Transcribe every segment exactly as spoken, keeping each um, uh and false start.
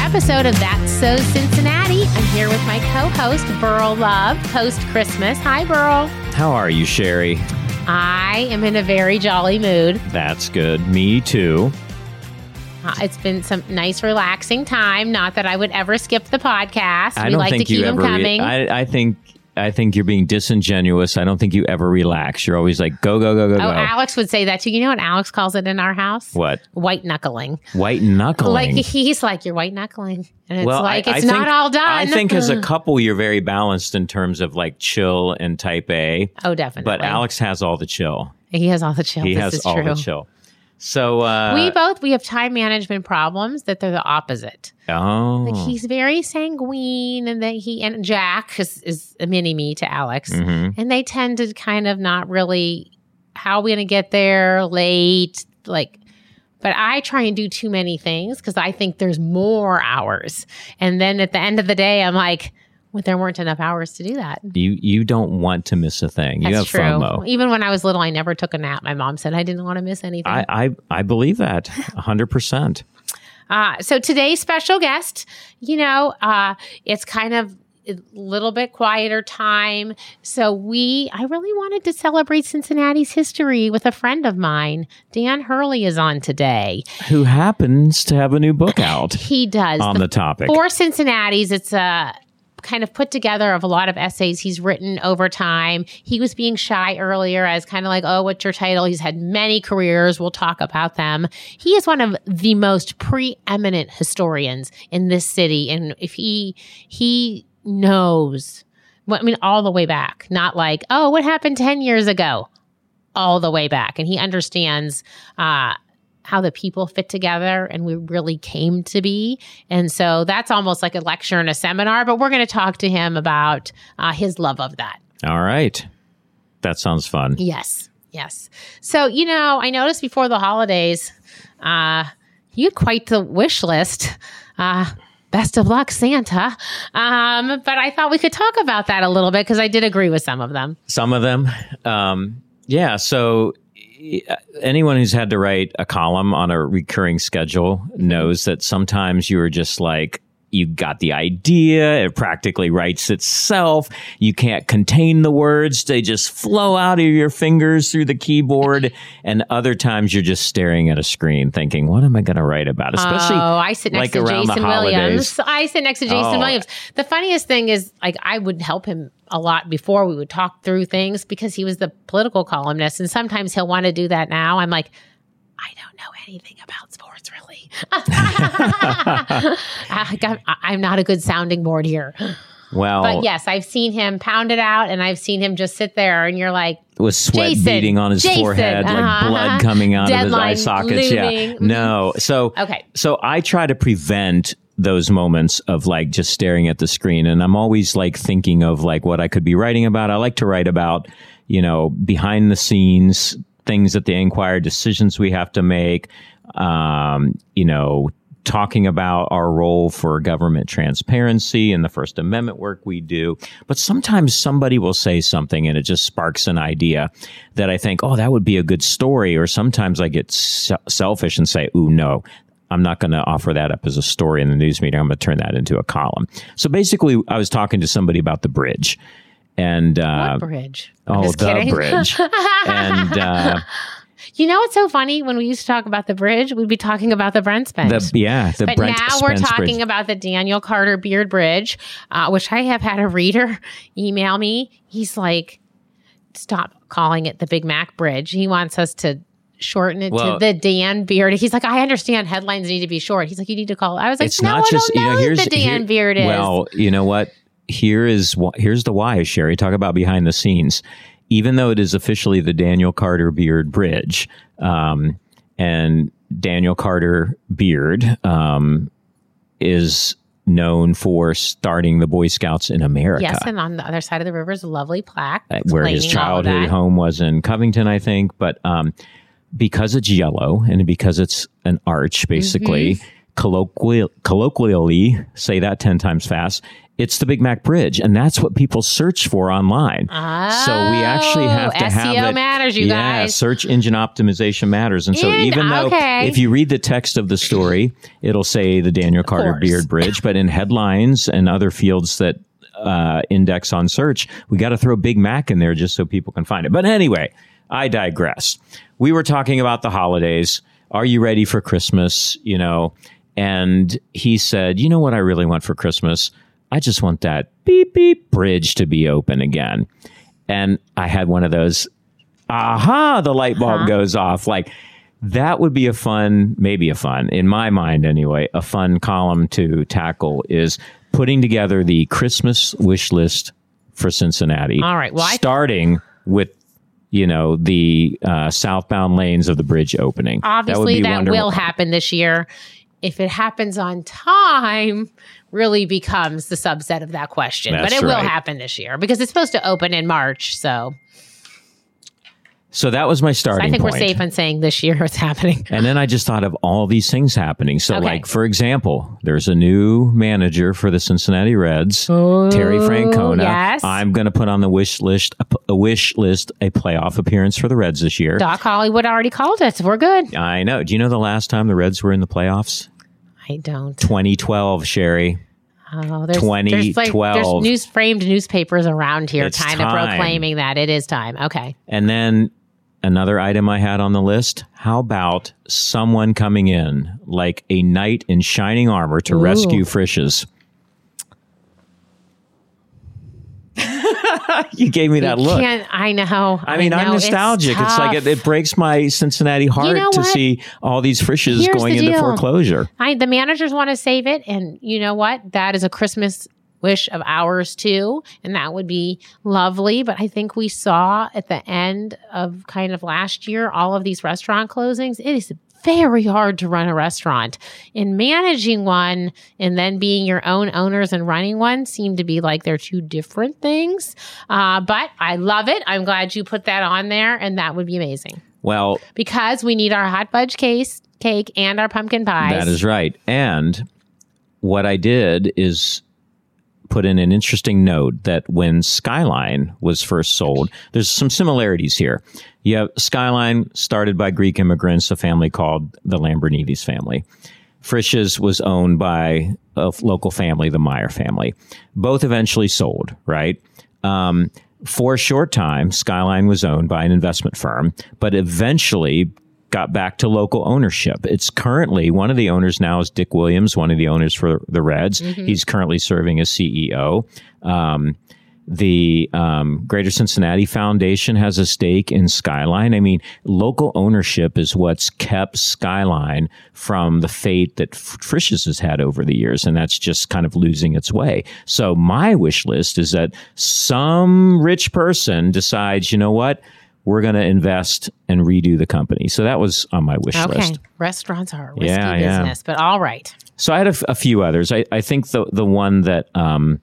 episode of That's So Cincinnati. I'm here with my co-host, Burl Love, post-Christmas. Hi, Burl. How are you, Sherry? I am in a very jolly mood. That's good. Me too. Uh, it's been some nice, relaxing time. Not that I would ever skip the podcast. I we don't like think to keep you them ever. coming. Re- I, I think. I think you're being disingenuous. I don't think you ever relax. You're always like, go, go, go, go, oh, go. Alex would say that too. You know what Alex calls it in our house? What? White knuckling. White knuckling. Like he's like, you're white knuckling. And it's well, like, I, it's I not think, all done. I think as a couple, you're very balanced in terms of like chill and type A. Oh, definitely. But Alex has all the chill. He has all the chill. He this has is all true. the chill. So uh, we both, we have time management problems that they're the opposite. Oh. Like he's very sanguine, and that he, and Jack is, is a mini me to Alex. Mm-hmm. And they tend to kind of not really, how are we going to get there late? Like, but I try and do too many things because I think there's more hours. And then at the end of the day, I'm like, well, there weren't enough hours to do that. You you don't want to miss a thing. That's you have true. FOMO. Even when I was little, I never took a nap. My mom said I didn't want to miss anything. I, I, I believe that one hundred percent. Uh, so today's special guest, you know, uh, it's kind of a little bit quieter time. So we, I really wanted to celebrate Cincinnati's history with a friend of mine. Dan Hurley is on today. Who happens to have a new book out. He does. On the, the topic. For Cincinnati's, it's a kind of put together of a lot of essays he's written over time. He was being shy earlier as kind of like, oh, what's your title? He's had many careers. We'll talk about them. He is one of the most preeminent historians in this city. And if he, he knows, I mean, all the way back, not like, oh, what happened ten years ago, all the way back. And he understands, uh, how the people fit together and we really came to be. And so that's almost like a lecture and a seminar, but we're going to talk to him about uh, his love of that. All right. That sounds fun. Yes. Yes. So, you know, I noticed before the holidays, uh, you had quite the wish list. Uh, best of luck, Santa. Um, but I thought we could talk about that a little bit because I did agree with some of them. Some of them. Um, yeah. So anyone who's had to write a column on a recurring schedule knows that sometimes you are just like, you got the idea, it practically writes itself. You can't contain the words. They just flow out of your fingers through the keyboard. And other times you're just staring at a screen thinking, what am I going to write about? Especially oh, I sit next like to around Jason the Williams. I sit next to Jason Oh. Williams. The funniest thing is, like, I would help him a lot before. We would talk through things because he was the political columnist. And sometimes he'll want to do that now. I'm like, I don't know anything about sports, really. I got, I'm not a good sounding board here. Well, but yes, I've seen him pound it out, and I've seen him just sit there, and you're like, with sweat Jason, beading on his Jason, forehead, uh-huh, like blood coming out Deadline of his eye sockets. looming. Yeah, no. So, Okay. So I try to prevent those moments of like just staring at the screen, and I'm always like thinking of like what I could be writing about. I like to write about, you know, behind the scenes things at the Enquirer, decisions we have to make. Um, you know. Talking about our role for government transparency and the First Amendment work we do. But sometimes somebody will say something and it just sparks an idea that I think, oh, that would be a good story. Or sometimes I get se- selfish and say, ooh, no, I'm not going to offer that up as a story in the news meeting. I'm going to turn that into a column. So basically, I was talking to somebody about the bridge. And uh, what bridge? Oh, Just the kidding. bridge. And uh, you know what's so funny? When we used to talk about the bridge, we'd be talking about the Brent Spence. the yeah, the but Brent now Spence we're talking bridge. about the Daniel Carter Beard Bridge, uh, which I have had a reader email me. He's like, stop calling it the Big Mac Bridge. He wants us to shorten it Well, to the Dan Beard. He's like, I understand headlines need to be short. He's like, you need to call it. I was like, It's no, not I just, don't know, you know, here's who the Dan here- Beard is. Well, you know what? Here is wh- here's the why, Sherry. Talk about behind the scenes. Even though it is officially the Daniel Carter Beard Bridge, um, and Daniel Carter Beard um, is known for starting the Boy Scouts in America. Yes, and on the other side of the river is a lovely plaque uh, where his explaining all of childhood that. home was in Covington, I think. But um, because it's yellow and because it's an arch, basically, Mm-hmm. colloquial, colloquially, say that ten times fast, it's the Big Mac Bridge, and that's what people search for online. Oh, so we actually have to S E O have it. matters, you yeah, guys. search engine optimization matters. And so And, even though okay. if you read the text of the story, it'll say the Daniel Carter course. Beard Bridge, but in headlines and other fields that uh, index on search, we got to throw Big Mac in there just so people can find it. But anyway, I digress. We were talking about the holidays. Are you ready for Christmas? You know, and he said, you know what I really want for Christmas? I just want that beep, beep bridge to be open again. And I had one of those, aha, the light bulb uh-huh. goes off. Like, that would be a fun, maybe a fun, in my mind anyway, a fun column to tackle is putting together the Christmas wish list for Cincinnati. All right. Well, I- starting with, you know, the uh, southbound lanes of the bridge opening. Obviously, that, that, wonderful. will happen this year. If it happens on time, really becomes the subset of that question. That's but it right. will happen this year because it's supposed to open in March. So, So that was my starting so I think point. we're safe in saying this year it's happening. And then I just thought of all these things happening. So, Okay. like, for example, there's a new manager for the Cincinnati Reds, Oh, Terry Francona. yes. I'm going to put on the wish list, a, a wish list, a playoff appearance for the Reds this year. Doc Hollywood already called us. We're good. I know. Do you know the last time the Reds were in the playoffs? I don't. twenty twelve, Sherry. Oh, there's, twenty there's like twelve. there's news framed newspapers around here It's kind of time. proclaiming that it is time. Okay. And then another item I had on the list, how about someone coming in like a knight in shining armor to Ooh. rescue Frisch's? You gave me that You look. can't- I know. I mean, I I'm know, nostalgic. It's, tough. like it, it breaks my Cincinnati heart know to what? see all these Frisch's Here's going the into deal. foreclosure. I, the managers want to save it. And you know what? That is a Christmas wish of ours too. And that would be lovely. But I think we saw at the end of kind of last year, all of these restaurant closings. It is very hard to run a restaurant. And managing one and then being your own owners and running one seem to be like they're two different things. Uh, but I love it. I'm glad you put that on there. And that would be amazing. Well, Because we need our hot fudge case, cake and our pumpkin pies. that is right. And what I did is put in an interesting note that when Skyline was first sold, there's some similarities here. You have Skyline started by Greek immigrants, a family called the Lambrinides family. Frisch's was owned by a local family, the Meyer family. Both eventually sold, right? Um, for a short time, Skyline was owned by an investment firm, but eventually got back to local ownership. It's currently, one of the owners now is Dick Williams, one of the owners for the Reds. Mm-hmm. He's currently serving as C E O. Um, the um, Greater Cincinnati Foundation has a stake in Skyline. I mean, local ownership is what's kept Skyline from the fate that Frisch's has had over the years, and that's just kind of losing its way. So my wish list is that some rich person decides, you know what, we're going to invest and redo the company. So that was on my wish okay. list. Restaurants are a risky Yeah, yeah. business, but all right. So I had a, f- a few others. I, I think the the one that um,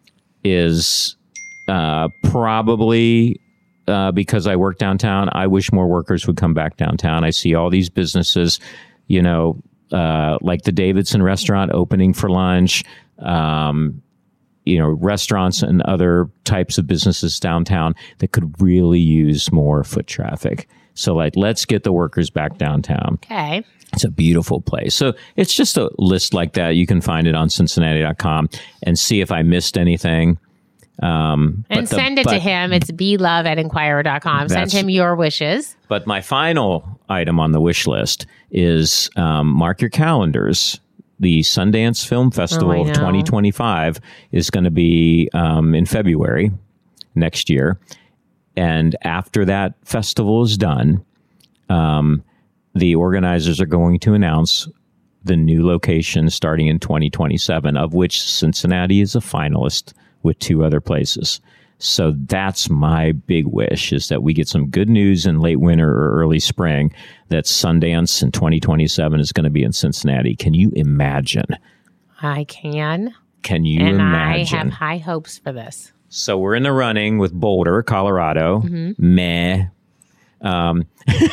is uh, probably uh, because I work downtown, I wish more workers would come back downtown. I see all these businesses, you know, uh, like the Davidson restaurant opening for lunch, um, you know, restaurants and other types of businesses downtown that could really use more foot traffic. So like, let's get the workers back downtown. Okay. It's a beautiful place. So it's just a list like that. You can find it on Cincinnati dot com and see if I missed anything. Um, And but the- send it but, to him. It's b love at inquirer dot com. Send That's- him your wishes. But my final item on the wish list is um, mark your calendars. The Sundance Film Festival Oh, I of know. twenty twenty-five is going to be um, in February next year. And after that festival is done, um, the organizers are going to announce the new location starting in twenty twenty-seven, of which Cincinnati is a finalist with two other places. So that's my big wish, is that we get some good news in late winter or early spring that Sundance in twenty twenty-seven is going to be in Cincinnati. Can you imagine? I can. Can you and imagine? I have high hopes for this. So we're in the running with Boulder, Colorado. Mm-hmm. Meh. Um,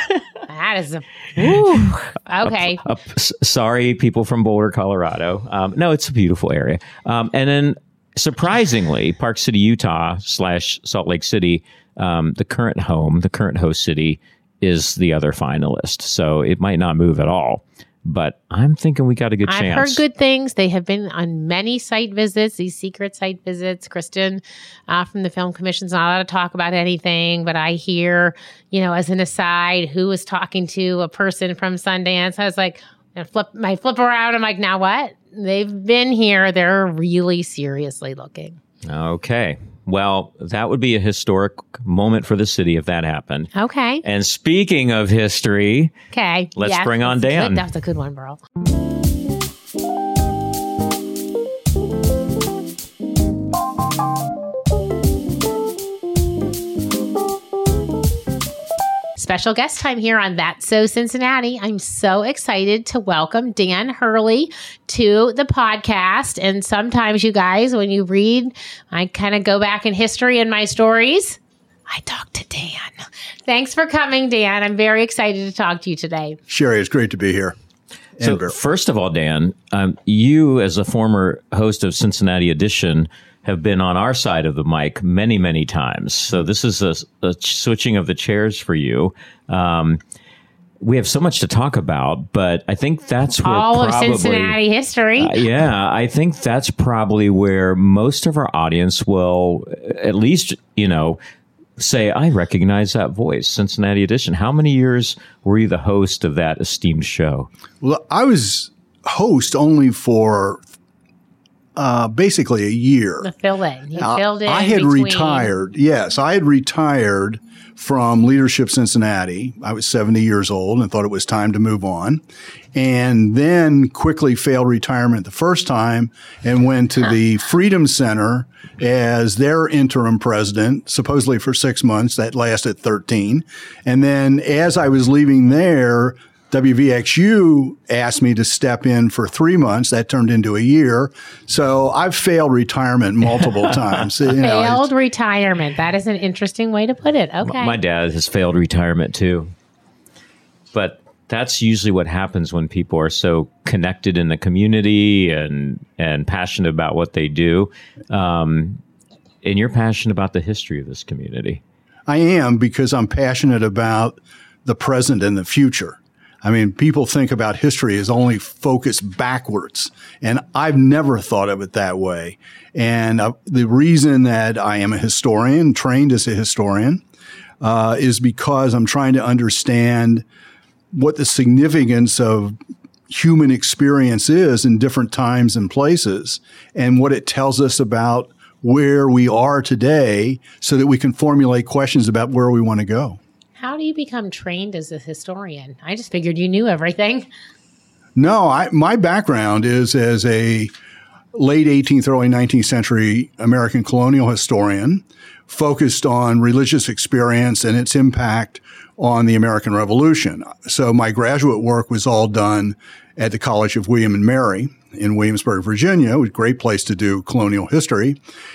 That is a ooh, okay. A, a, sorry, people from Boulder, Colorado. Um, no, it's a beautiful area. Um, and then surprisingly, Park City, Utah slash Salt Lake City, um, the current home, the current host city, is the other finalist. So it might not move at all. But I'm thinking we got a good I've chance. I've heard good things. They have been on many site visits, these secret site visits. Kristen uh, from the Film Commission's not allowed to talk about anything, but I hear, you know, as an aside, who was talking to a person from Sundance. I was like, I flip, I flip around. I'm like, now what? They've been here. They're really seriously looking. Okay. Well, that would be a historic moment for the city if that happened. Okay. And speaking of history, okay, let's yeah, bring on that's Dan. Good, that's a good one, Burl. Special guest time here on That's So Cincinnati. I'm so excited to welcome Dan Hurley to the podcast. And sometimes, you guys, when you read, I kind of go back in history in my stories. I talk to Dan. Thanks for coming, Dan. I'm very excited to talk to you today. Sherry, it's great to be here. So, first of all, Dan, um, you as a former host of Cincinnati Edition have been on our side of the mic many, many times. So this is a, a switching of the chairs for you. Um, we have so much to talk about, but I think that's where all probably, of Cincinnati history. Uh, yeah, I think that's probably where most of our audience will at least, you know, say, I recognize that voice, Cincinnati Edition. How many years were you the host of that esteemed show? Well, I was host only for uh, basically a year. The fill-in. You uh, filled in I had between. retired. Yes, I had retired from Leadership Cincinnati. I was seventy years old and thought it was time to move on. And then quickly failed retirement the first time and went to the Freedom Center as their interim president, supposedly for six months. That lasted thirteen. And then as I was leaving there, W V X U asked me to step in for three months. That turned into a year. So I've failed retirement multiple times. You know, failed retirement. That is an interesting way to put it. Okay. My dad has failed retirement too. But that's usually what happens when people are so connected in the community and and passionate about what they do. Um, and you're passionate about the history of this community. I am, because I'm passionate about the present and the future. I mean, people think about history as only focused backwards, and I've never thought of it that way. And uh, the reason that I am a historian, trained as a historian, uh, is because I'm trying to understand what the significance of human experience is in different times and places, and what it tells us about where we are today so that we can formulate questions about where we want to go. How do you become trained as a historian? I just figured you knew everything. No, I, my background is as a late eighteenth, early nineteenth century American colonial historian, focused on religious experience and its impact on the American Revolution. So my graduate work was all done at the College of William and Mary in Williamsburg, Virginia. It was a great place to do colonial history.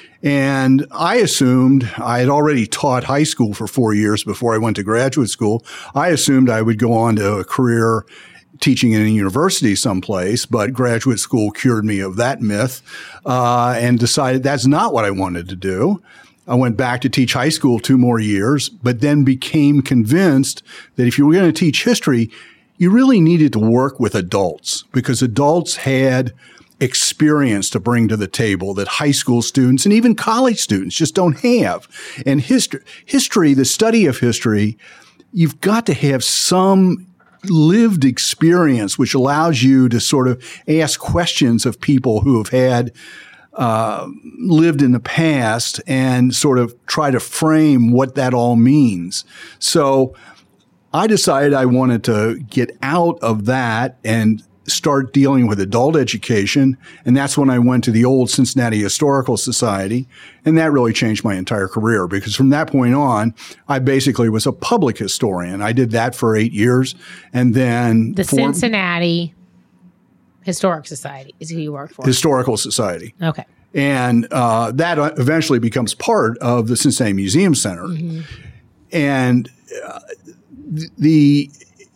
And I assumed I had already taught high school for four years before I went to graduate school. I assumed I would go on to a career teaching in a university someplace, but graduate school cured me of that myth uh, and decided that's not what I wanted to do. I went back to teach high school two more years, but then became convinced that if you were going to teach history, you really needed to work with adults, because adults had experience to bring to the table that high school students and even college students just don't have. And history, history, the study of history, you've got to have some lived experience which allows you to sort of ask questions of people who have had uh, lived in the past and sort of try to frame what that all means. So I decided I wanted to get out of that and start dealing with adult education. And that's when I went to the old Cincinnati Historical Society. And that really changed my entire career, because from that point on, I basically was a public historian. I did that for eight years. And then the form- Cincinnati Historic Society is who you work for. Historical Society. Okay. And uh, that eventually becomes part of the Cincinnati Museum Center. Mm-hmm. And uh, the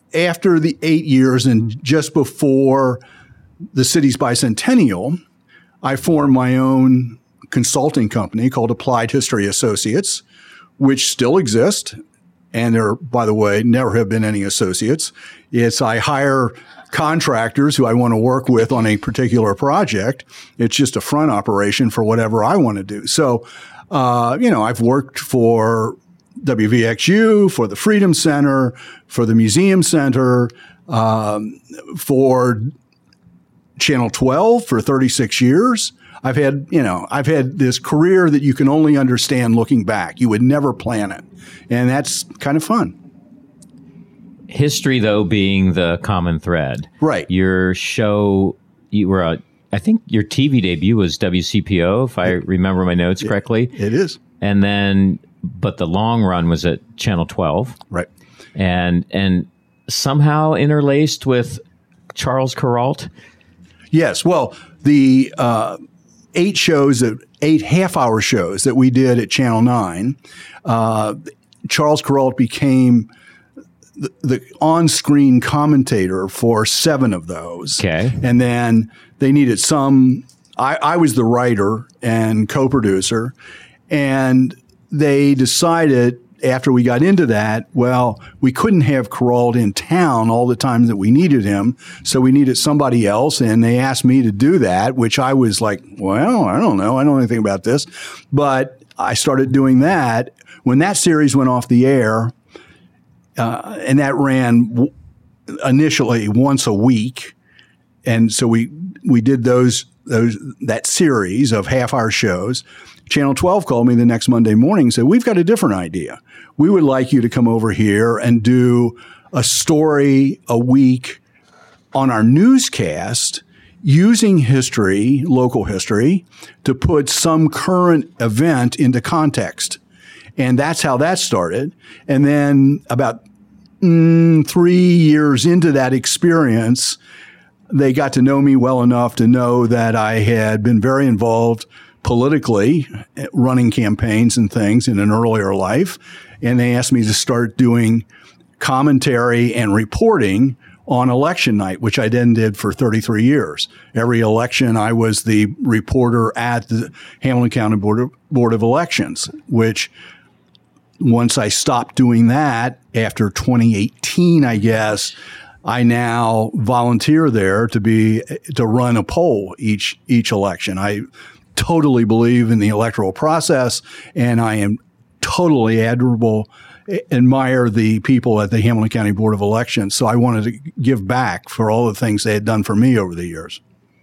after the eight years and just before the city's bicentennial, I formed my own consulting company called Applied History Associates, which still exist. And there, by the way, never have been any associates. It's I hire contractors who I want to work with on a particular project. It's just a front operation for whatever I want to do. So, uh, you know, I've worked for W V X U, for the Freedom Center, for the Museum Center, um, for Channel twelve for thirty-six years. I've had, you know, I've had this career that you can only understand looking back. You would never plan it. And that's kind of fun. History, though, being the common thread. Right. Your show, you were, a, I think your T V debut was W C P O, if I remember my notes correctly. It is. And then, but the long run was at Channel twelve. Right. And, and somehow interlaced with Charles Kuralt. Yes. Well, the uh, eight shows, that, eight half-hour shows that we did at Channel nine, uh, Charles Kuralt became the, the on-screen commentator for seven of those. Okay. And then they needed some – I was the writer and co-producer, and they decided – after we got into that, well, we couldn't have Kuralt in town all the time that we needed him, so we needed somebody else, and they asked me to do that, which I was like, well, I don't know. I don't know anything about this. But I started doing that. When that series went off the air, uh, and that ran w- initially once a week, and so we we did those those that series of half-hour shows. Channel twelve called me the next Monday morning and said, we've got a different idea. We would like you to come over here and do a story a week on our newscast using history, local history, to put some current event into context. And that's how that started. And then about mm, three years into that experience, they got to know me well enough to know that I had been very involved politically, running campaigns and things in an earlier life. And they asked me to start doing commentary and reporting on election night, which I then did for thirty-three years. Every election, I was the reporter at the Hamilton County Board of, Board of Elections, which once I stopped doing that after twenty eighteen, I guess, I now volunteer there to be, to run a poll each, each election. I totally believe in the electoral process, and I am totally admirable, admire the people at the Hamilton County Board of Elections. So I wanted to give back for all the things they had done for me over the years.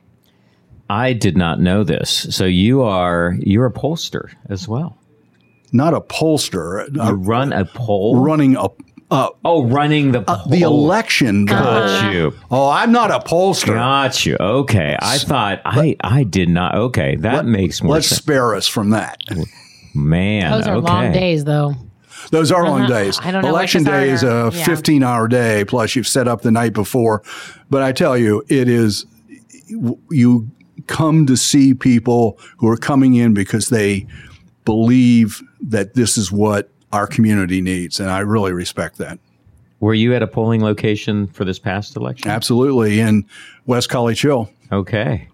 I did not know this. So you are, you're a pollster as well. Not a pollster. You uh, run a poll? Running a Uh, oh, running the poll. Uh, the election. Got you. Oh, I'm not a pollster. Got you. Okay. I thought, I, I did not. Okay. That Let, makes more let's sense. Let's spare us from that. Man. Those are okay. long days, though. Those are long days. I don't know. Election day is a fifteen-hour day, plus you've set up the night before. But I tell you, it is, you come to see people who are coming in because they believe that this is what our community needs, and I really respect that. Were you at a polling location for this past election? Absolutely, in West College Hill. Okay.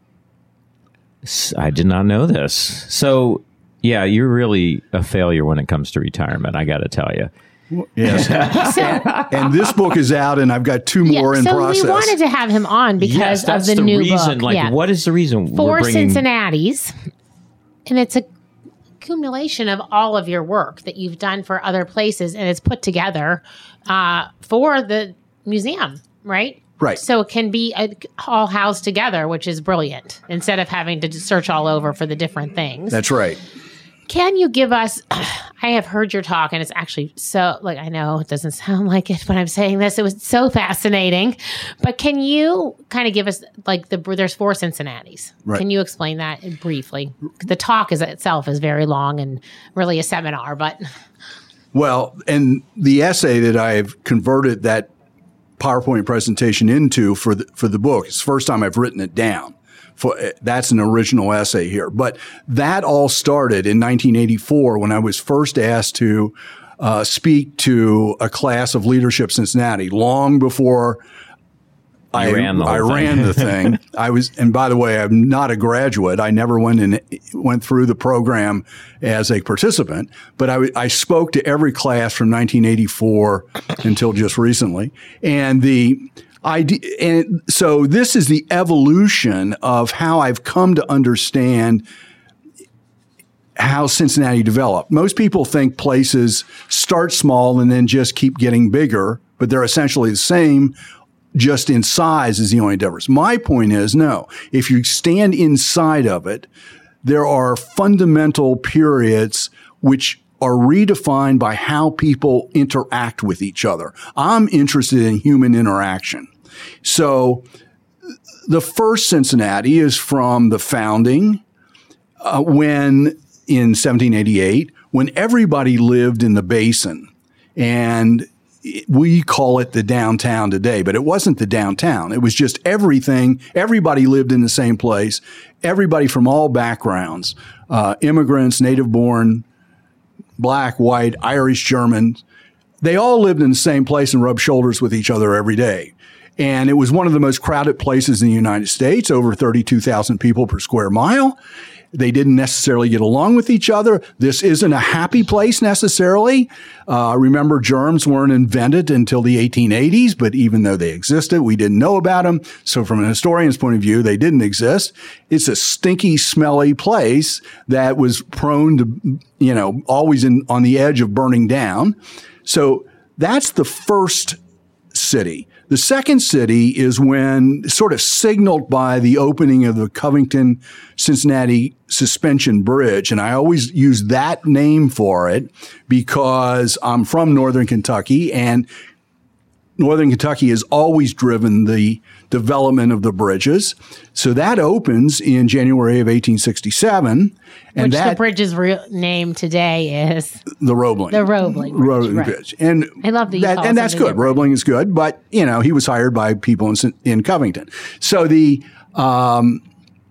I did not know this. So, yeah, you're really a failure when it comes to retirement, I got to tell you. Yes. and, and this book is out, and I've got two more yeah, in so process. So we wanted to have him on because yes, that's of the, the new reason. book. Like, yeah. what is the reason? Four we're bringing... Cincinnati's, and it's a accumulation of all of your work that you've done for other places, and it's put together uh, for the museum, right? Right. So it can be a, all housed together, which is brilliant, instead of having to search all over for the different things. That's right. Can you give us, I have heard your talk, and it's actually so, like, I know it doesn't sound like it when I'm saying this. It was so fascinating. But can you kind of give us, like, the there's four Cincinnati's. Right. Can you explain that briefly? The talk is itself is very long and really a seminar, but. Well, and the essay that I've converted that PowerPoint presentation into for the, for the book, it's the first time I've written it down. For, that's an original essay here. But that all started in nineteen eighty-four when I was first asked to uh, speak to a class of leadership Cincinnati long before I ran the, I ran the thing. I was, and by the way, I'm not a graduate. I never went in, went through the program as a participant, but I, I spoke to every class from nineteen eighty-four until just recently. And the idea, and so this is the evolution of how I've come to understand how Cincinnati developed. Most people think places start small and then just keep getting bigger, but they're essentially the same. Just in size is the only difference. My point is, no, if you stand inside of it, there are fundamental periods which are redefined by how people interact with each other. I'm interested in human interaction. So the first Cincinnati is from the founding uh, when in seventeen eighty-eight, when everybody lived in the basin, and we call it the downtown today, but it wasn't the downtown. It was just everything. Everybody lived in the same place. Everybody from all backgrounds, uh, immigrants, native-born, black, white, Irish, German, they all lived in the same place and rubbed shoulders with each other every day. And it was one of the most crowded places in the United States, over thirty-two thousand people per square mile. They didn't necessarily get along with each other. This isn't a happy place necessarily. Uh, remember, germs weren't invented until the eighteen eighties, but even though they existed, we didn't know about them. So from an historian's point of view, they didn't exist. It's a stinky, smelly place that was prone to, you know, always in, on the edge of burning down. So that's the first city. The second city is when, sort of signaled by the opening of the Covington-Cincinnati Suspension Bridge, and I always use that name for it because I'm from Northern Kentucky, and Northern Kentucky has always driven the development of the bridges. So that opens in January of eighteen sixty-seven. And Which that, the bridge's real name today is? The Roebling. The Roebling Bridge. Roebling right. Bridge. And I love that you that, call it and that's something good. different. Roebling is good, but, you know, he was hired by people in, in Covington. So the um,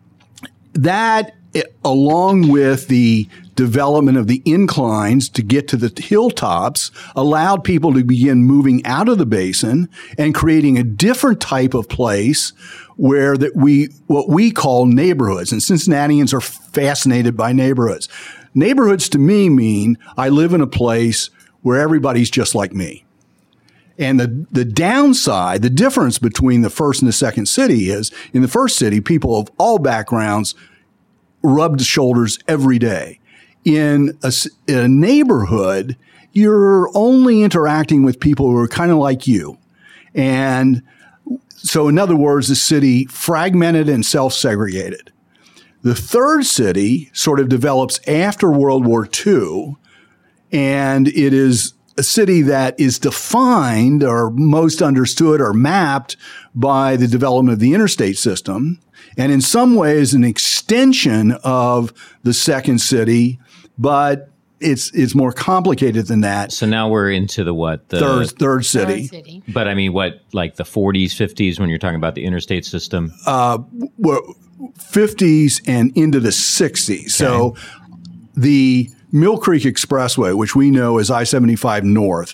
that, along with the development of the inclines to get to the hilltops, allowed people to begin moving out of the basin and creating a different type of place where that we what we call neighborhoods. And Cincinnatians are fascinated by neighborhoods. Neighborhoods to me mean I live in a place where everybody's just like me. And the, the downside, the difference between the first and the second city is, in the first city, people of all backgrounds rubbed shoulders every day. In a, in a neighborhood, you're only interacting with people who are kind of like you. And so, in other words, the city fragmented and self-segregated. The third city sort of develops after World War Two, and it is a city that is defined or most understood or mapped by the development of the interstate system, and in some ways an extension of the second city, but it's it's more complicated than that. So now we're into the what? The third, third city. Third city. But I mean, what, like the forties, fifties, when you're talking about the interstate system? Uh, well, fifties and into the sixties. Okay. So the Mill Creek Expressway, which we know as I seventy-five North,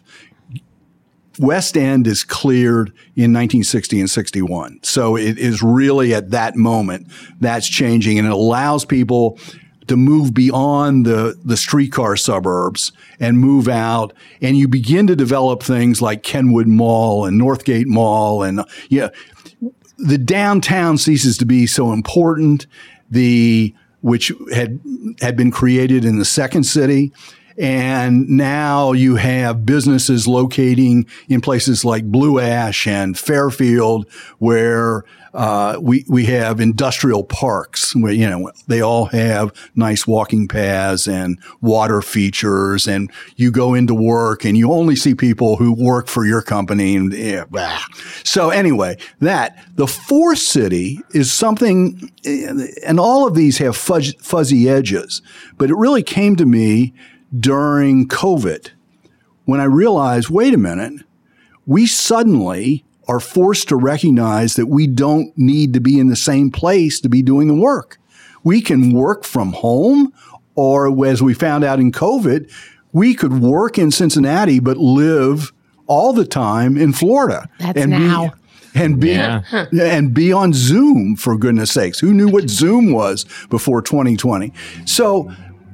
West End is cleared in nineteen sixty and sixty-one. So it is really at that moment that's changing, and it allows people to move beyond the, the streetcar suburbs and move out. And you begin to develop things like Kenwood Mall and Northgate Mall. And yeah, the downtown ceases to be so important, the which had had been created in the second city. And now you have businesses locating in places like Blue Ash and Fairfield, where uh, we we have industrial parks where, you know, they all have nice walking paths and water features, and you go into work and you only see people who work for your company. And yeah, blah. So anyway, that the fourth city is something, and all of these have fuzz, fuzzy edges, but it really came to me during COVID, when I realized, wait a minute, we suddenly are forced to recognize that we don't need to be in the same place to be doing the work. We can work from home, or as we found out in COVID, we could work in Cincinnati but live all the time in Florida. That's and now. Be, and be Yeah. and be on Zoom, for goodness sakes. Who knew what Zoom was before twenty twenty? So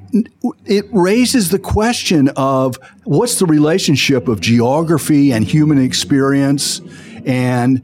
it raises the question of what's the relationship of geography and human experience, and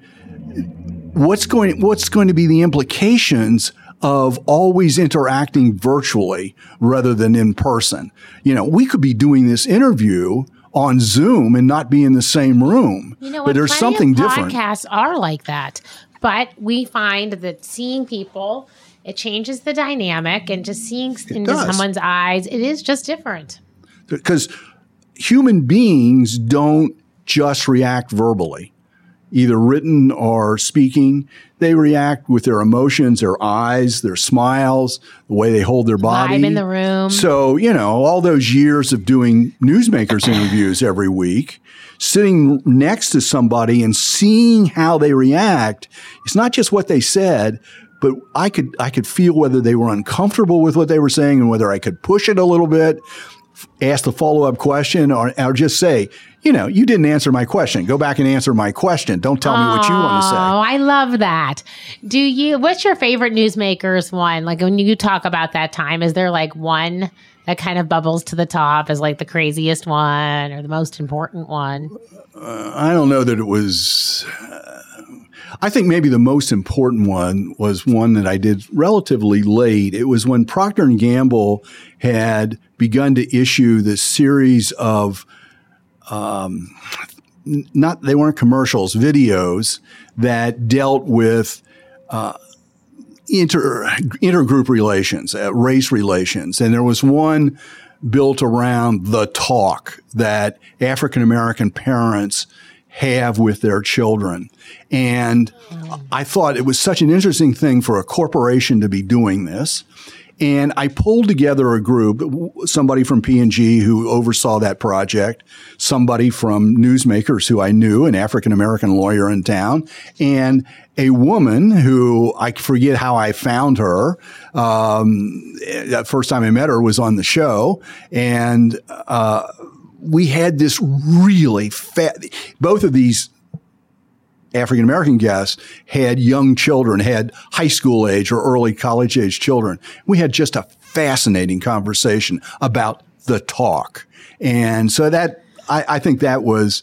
what's going what's going to be the implications of always interacting virtually rather than in person. You know, we could be doing this interview on Zoom and not be in the same room. You know what? But there's Plenty something of different. Podcasts are like that, but we find that seeing people, it changes the dynamic, and just seeing into does. someone's eyes, it is just different. Because human beings don't just react verbally, either written or speaking. They react with their emotions, their eyes, their smiles, the way they hold their body. Vibe in the room. So, you know, all those years of doing newsmakers interviews every week, sitting next to somebody and seeing how they react, it's not just what they said, but I could I could feel whether they were uncomfortable with what they were saying and whether I could push it a little bit, ask the follow-up question, or, or just say, you know, you didn't answer my question. Go back and answer my question. Don't tell me what you want to say. Oh, I love that. Do you, what's your favorite newsmakers one? Like when you talk about that time, is there like one that kind of bubbles to the top as like the craziest one or the most important one? Uh, I don't know that it was. Uh, I think maybe the most important one was one that I did relatively late. It was when Procter and Gamble had begun to issue this series of um, not they weren't commercials, videos that dealt with uh, inter intergroup relations, uh, race relations, and there was one built around the talk that African American parents have with their children. And I thought it was such an interesting thing for a corporation to be doing this. And I pulled together a group, somebody from P and G who oversaw that project, somebody from Newsmakers who I knew, an African-American lawyer in town, and a woman who I forget how I found her. Um, the first time I met her was on the show. And uh, we had this really fat, both of these African-American guests had young children, had high school age or early college age children. We had just a fascinating conversation about the talk. And so that, I, I think that was,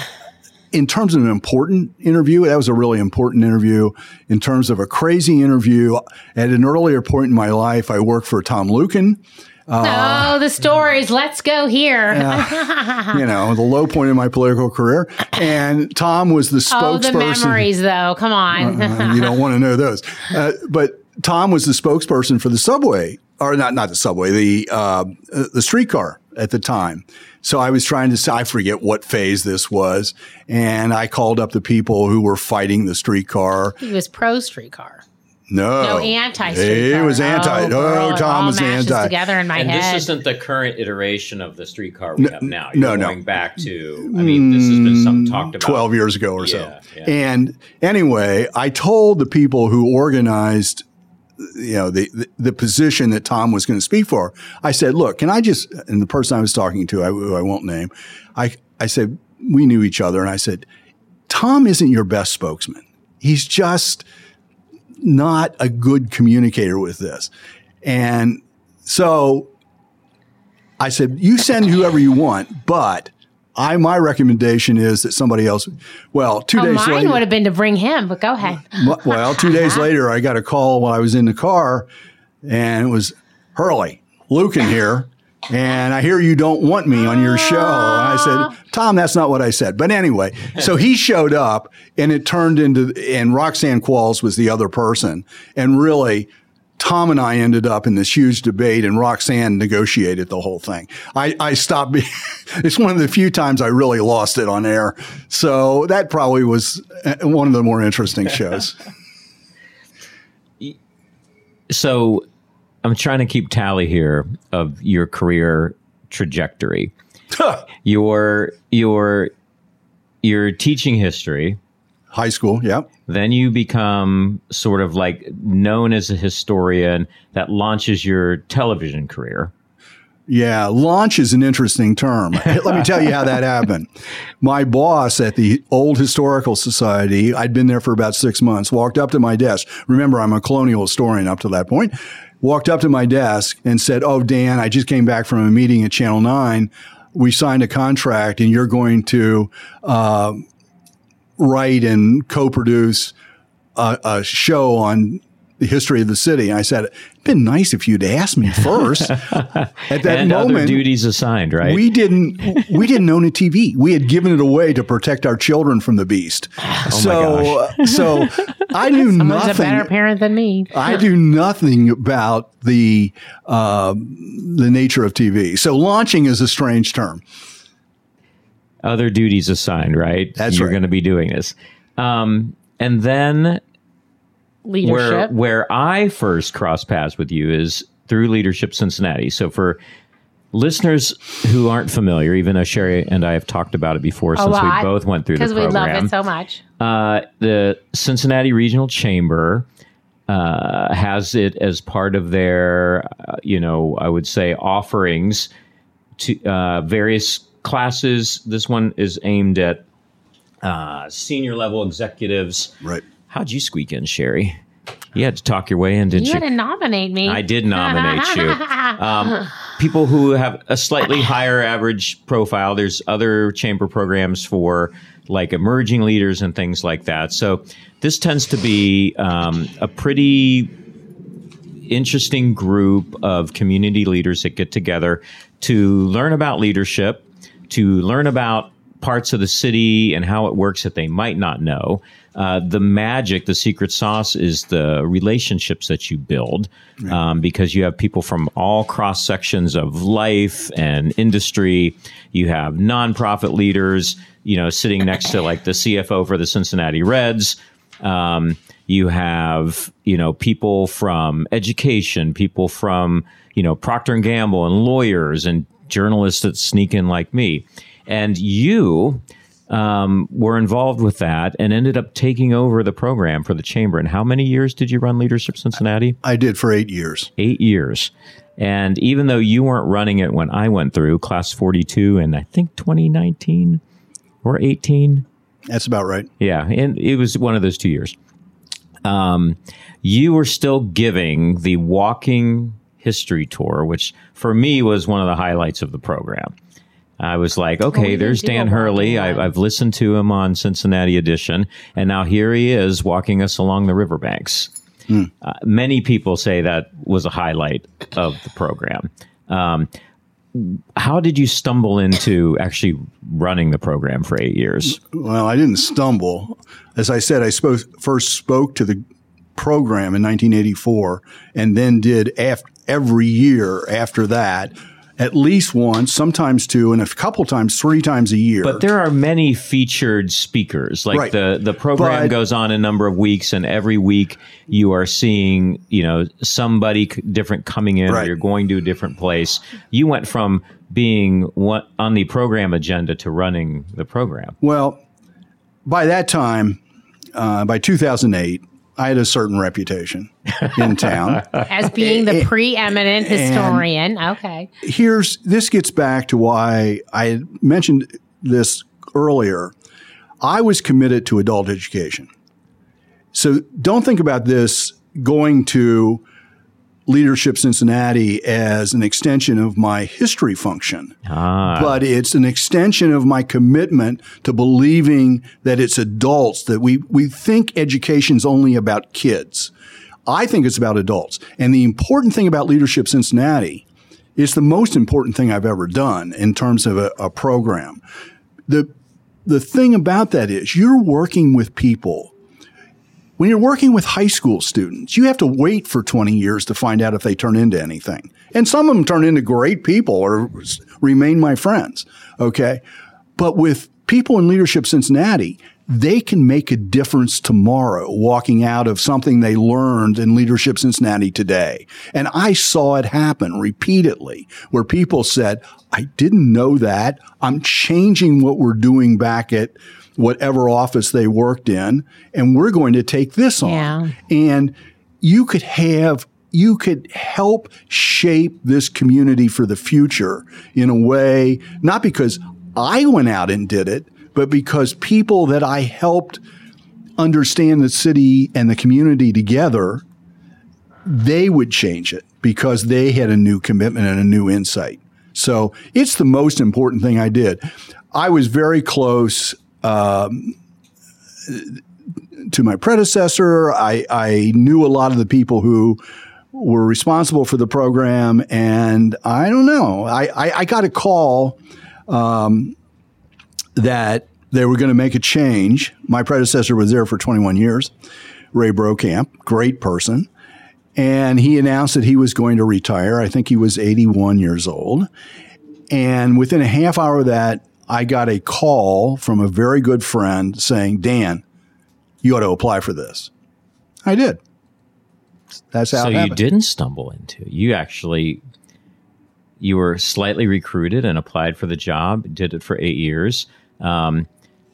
in terms of an important interview, that was a really important interview. In terms of a crazy interview, at an earlier point in my life, I worked for Tom Lukin. Uh, oh, the stories. Let's go here. uh, you know, the low point in my political career. And Tom was the spokesperson. Oh, the memories, though. Come on. uh, you don't want to know those. Uh, but Tom was the spokesperson for the subway, or not, not the subway, the, uh, the streetcar at the time. So I was trying to say, I forget what phase this was. And I called up the people who were fighting the streetcar. He was pro streetcar. No, no anti-streetcar. He was anti. Oh, Oh, girl, Tom all was mashes anti. Together in my and head. this isn't the current iteration of the streetcar we No, have now. no, You're no. going back to, I mean, this has been something talked about. twelve years ago or so. Yeah, yeah. And anyway, I told the people who organized, you know, the, the, the position that Tom was going to speak for, I said, look, can I just, and the person I was talking to, I, who I won't name, I, I said, we knew each other. And I said, Tom isn't your best spokesman. He's just not a good communicator with this. And so I said, you send whoever you want, but I, my recommendation is that somebody else, well, two oh, days mine later. would have been to bring him, but go ahead. Well, two days later, I got a call while I was in the car, and it was Hurley, Lukin here, and I hear you don't want me on your show. And I said, Tom, that's not what I said. But anyway, so he showed up, and it turned into, and Roxanne Qualls was the other person, and really, Tom and I ended up in this huge debate, and Roxanne negotiated the whole thing. I, I stopped being, it's one of the few times I really lost it on air. So that probably was one of the more interesting shows. So I'm trying to keep tally here of your career trajectory. You're, you're, you're teaching history. High school, yeah. Then you become sort of like known as a historian. That launches your television career. Yeah, launch is an interesting term. Let me tell you how that happened. My boss at the Old Historical Society, I'd been there for about six months, walked up to my desk. Remember, I'm a colonial historian up to that point. Walked up to my desk and said, "Oh, Dan, I just came back from a meeting at Channel nine. We signed a contract and you're going to uh, write and co-produce a, a show on the history of the city." And I said, it'd been nice if you'd asked me first. At that and moment, other duties assigned, right? We didn't we didn't own a T V. We had given it away to protect our children from the beast. Oh so my gosh. so I knew Someone's nothing. a better parent than me. I do nothing about the uh, the nature of T V. So launching is a strange term. Other duties assigned, right? That's You're right. going to be doing this. Um, and then where Leadership. where I first crossed paths with you is through Leadership Cincinnati. So for listeners who aren't familiar, even though Sherry and I have talked about it before A since we lot, both went through the because we program. love it so much. Uh, the Cincinnati Regional Chamber uh, has it as part of their, uh, you know, I would say offerings to uh, various classes. This one is aimed at uh, senior level executives. Right. How'd you squeak in, Sherry? You had to talk your way in, didn't You you? had to nominate me. I did nominate you. Um, people who have a slightly higher average profile. There's other chamber programs for like emerging leaders and things like that. So this tends to be um, a pretty interesting group of community leaders that get together to learn about leadership, to learn about parts of the city and how it works that they might not know. Uh, the magic, the secret sauce is the relationships that you build, um, because you have people from all cross sections of life and industry. You have nonprofit leaders, you know, sitting next to like the C F O for the Cincinnati Reds. Um, you have, you know, people from education, people from, you know, Procter and Gamble and lawyers and journalists that sneak in like me. And you um, were involved with that and ended up taking over the program for the chamber. And how many years did you run Leadership Cincinnati? I did for eight years. Eight years. And even though you weren't running it when I went through class forty-two in I think twenty nineteen or eighteen. That's about right. Yeah. And it was one of those two years. Um, you were still giving the walking history tour, which for me was one of the highlights of the program. I was like, okay, we there's did do Dan a Hurley. walking I, one. I've listened to him on Cincinnati Edition, and now here he is walking us along the riverbanks. Uh, many people say that was a highlight of the program. Um, how did you stumble into actually running the program for eight years? Well, I didn't stumble. As I said, I spoke, first spoke to the program in nineteen eighty-four and then did af- every year after that, at least once, sometimes two, and a couple times, three times a year. But there are many featured speakers. Like Right. the, the program But- goes on a number of weeks, and every week you are seeing, you know, somebody c- different coming in, or Right. you're going to a different place. You went from being what on the program agenda to running the program. Well, by that time, uh, by two thousand eight, I had a certain reputation in town. As being the preeminent historian. Okay. Here's this gets back to why I had mentioned this earlier. I was committed to adult education. So don't think about this going to Leadership Cincinnati as an extension of my history function. Ah, But it's an extension of my commitment to believing that it's adults, that we, we think education's only about kids. I think it's about adults. And the important thing about Leadership Cincinnati is the most important thing I've ever done in terms of a, a program. The, the thing about that is you're working with people. When you're working with high school students, you have to wait for twenty years to find out if they turn into anything. And some of them turn into great people or s- remain my friends. Okay. But with people in Leadership Cincinnati, they can make a difference tomorrow walking out of something they learned in Leadership Cincinnati today. And I saw it happen repeatedly where people said, I didn't know that. I'm changing what we're doing back at whatever office they worked in, and we're going to take this on. Yeah. And you could have you could help shape this community for the future in a way, not because I went out and did it, but because people that I helped understand the city and the community together, they would change it because they had a new commitment and a new insight. So it's the most important thing I did. I was very close um, to my predecessor. I, I knew a lot of the people who were responsible for the program. And I don't know, I, I, I got a call um, that they were going to make a change. My predecessor was there for twenty-one years, Ray Brokamp, great person. And he announced that he was going to retire. I think he was eighty-one years old. And within a half hour of that, I got a call from a very good friend saying, Dan, you ought to apply for this. I did. That's how so it you happened. didn't stumble into it. You actually, you were slightly recruited and applied for the job, did it for eight years. Um,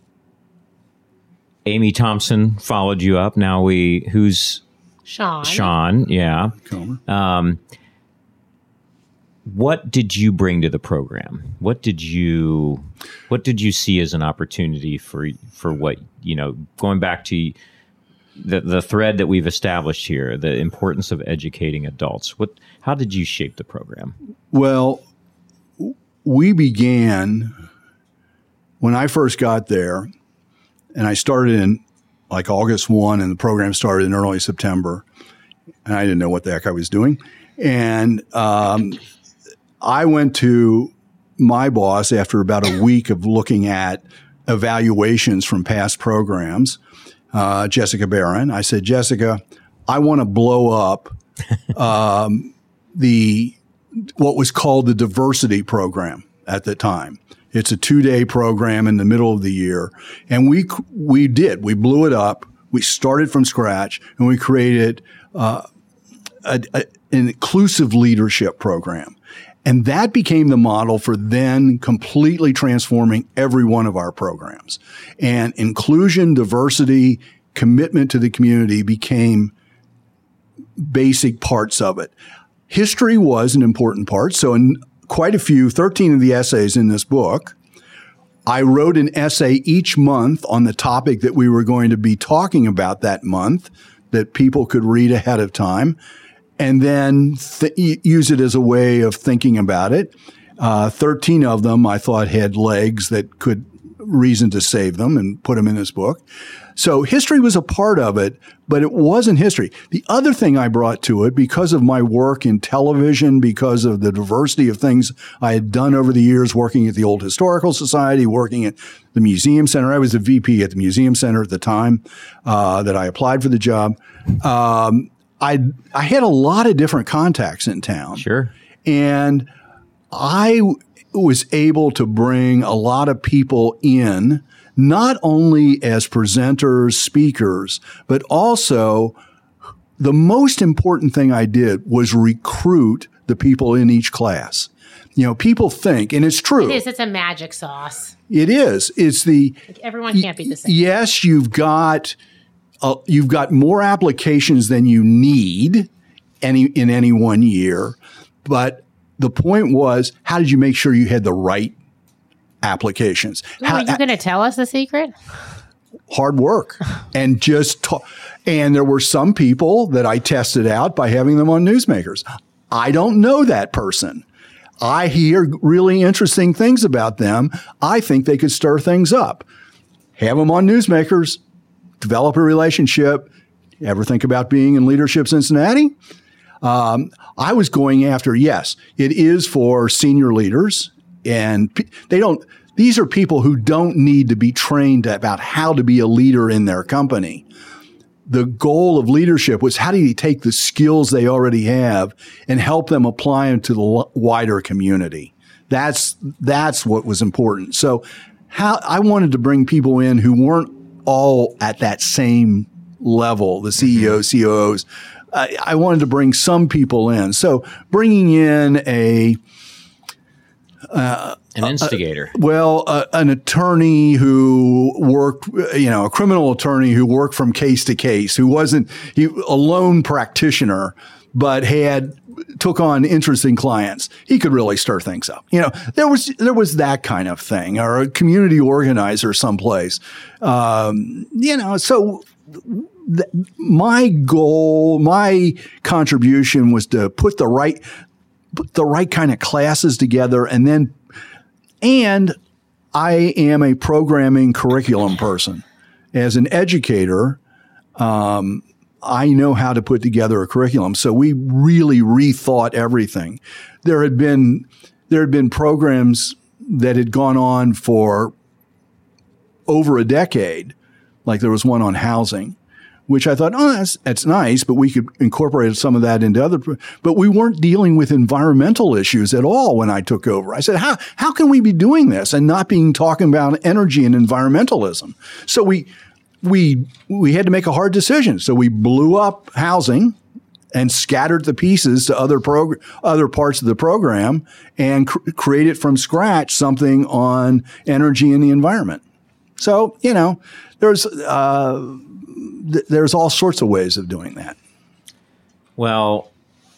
Amy Thompson followed you up. Now we, who's Sean. Sean, yeah. Um, what did you bring to the program? What did you, what did you see as an opportunity for, for what, you know, going back to the, the thread that we've established here, the importance of educating adults. What, how did you shape the program? Well, we began when I first got there, and I started in like August first, and the program started in early September. And I didn't know what the heck I was doing. And um, I went to my boss after about a week of looking at evaluations from past programs, uh, Jessica Barron. I said, Jessica, I want to blow up um, the what was called the diversity program at the time. It's a two-day program in the middle of the year. And we we did. We blew it up. We started from scratch, and we created uh, a, a, an inclusive leadership program. And that became the model for then completely transforming every one of our programs. And inclusion, diversity, commitment to the community became basic parts of it. History was an important part. So in quite a few, thirteen of the essays in this book, I wrote an essay each month on the topic that we were going to be talking about that month that people could read ahead of time and then th- use it as a way of thinking about it. Uh, thirteen of them I thought had legs that could reason to save them and put them in this book. So history was a part of it, but it wasn't history. The other thing I brought to it, because of my work in television, because of the diversity of things I had done over the years, working at the Old Historical Society, working at the Museum Center. I was a V P at the Museum Center at the time uh, that I applied for the job. Um, I I had a lot of different contacts in town. Sure. And I was able to bring a lot of people in, not only as presenters, speakers, but also the most important thing I did was recruit the people in each class. You know, people think, and it's true. It is. It's a magic sauce. It is. It's the Like everyone can't be the same. Yes, you've got uh, you've got more applications than you need any in any one year, but the point was, how did you make sure you had the right applications? Ooh, How, are you going to tell us the secret? hard work and just talk. And there were some people that I tested out by having them on Newsmakers. I don't know that person. I hear really interesting things about them. I think they could stir things up. Have them on Newsmakers, develop a relationship. Ever think about being in Leadership Cincinnati? Um, I was going after, yes, it is for senior leaders, and pe- they don't, these are people who don't need to be trained about how to be a leader in their company. The goal of leadership was, how do you take the skills they already have and help them apply them to the l- wider community? That's, that's what was important. So how I wanted to bring people in who weren't all at that same level, the C E Os, C O Os. I, I wanted to bring some people in. So bringing in a uh, An instigator. Uh, well, uh, an attorney who worked, you know, a criminal attorney who worked from case to case, who wasn't he, a lone practitioner, but had took on interesting clients, he could really stir things up. You know, there was there was that kind of thing, or a community organizer someplace. Um, you know, so th- my goal, my contribution was to put the right put the right kind of classes together, and then and I am a programming curriculum person. As an educator, um, I know how to put together a curriculum. So we really rethought everything. There had been there had been programs that had gone on for over a decade, like there was one on housing, which I thought, oh, that's that's nice, but we could incorporate some of that into other. But we weren't dealing with environmental issues at all when I took over. I said, how how can we be doing this and not being talking about energy and environmentalism? So we we we had to make a hard decision. So we blew up housing and scattered the pieces to other prog- other parts of the program and cr- created from scratch something on energy and the environment. So, you know, there's uh, th- there's all sorts of ways of doing that. Well,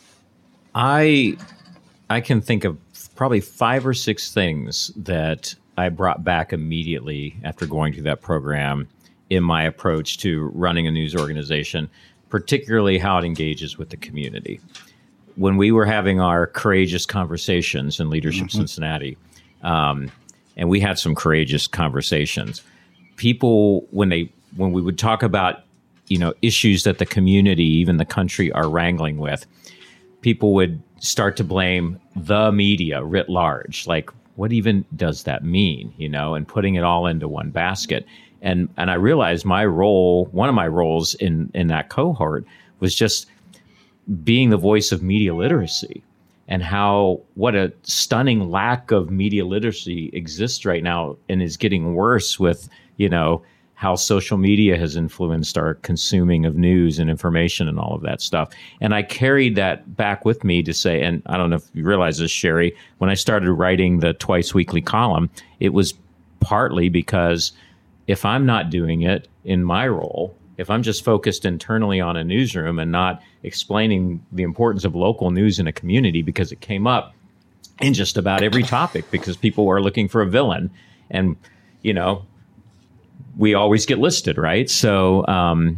I I can think of probably five or six things that I brought back immediately after going through that program in my approach to running a news organization, particularly how it engages with the community. When we were having our courageous conversations in Leadership mm-hmm. Cincinnati, um, and we had some courageous conversations, people, when they when we would talk about, you know, issues that the community, even the country, are wrangling with, people would start to blame the media writ large. Like, what even does that mean? You know, and putting it all into one basket. And and I realized my role, one of my roles in in that cohort, was just being the voice of media literacy, and how what a stunning lack of media literacy exists right now and is getting worse with, you know, how social media has influenced our consuming of news and information and all of that stuff. And I carried that back with me to say, and I don't know if you realize this, Sherry, when I started writing the twice weekly column, it was partly because if I'm not doing it in my role, if I'm just focused internally on a newsroom and not explaining the importance of local news in a community, because it came up in just about every topic, because people are looking for a villain, and, you know, we always get listed, right? So um,